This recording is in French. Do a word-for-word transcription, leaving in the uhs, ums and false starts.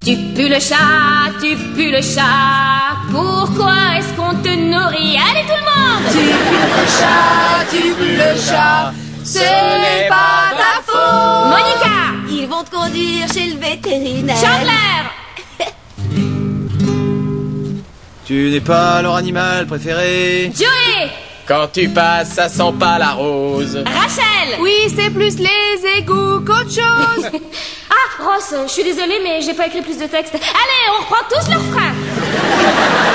Tu pues le chat, tu pues le chat. Pourquoi est-ce qu'on te nourrit? Allez tout le monde! Tu pues le chat, tu pues le chat. Ce n'est pas ta faute. Monica! Ils vont te conduire chez le vétérinaire. Chandler! Tu n'es pas leur animal préféré? Joey! Quand tu passes, ça sent pas la rose. Rachel! Oui, c'est plus les égouts qu'autre chose. Ah, Ross, je suis désolée, mais j'ai pas écrit plus de texte. Allez, on reprend tous leurs freins.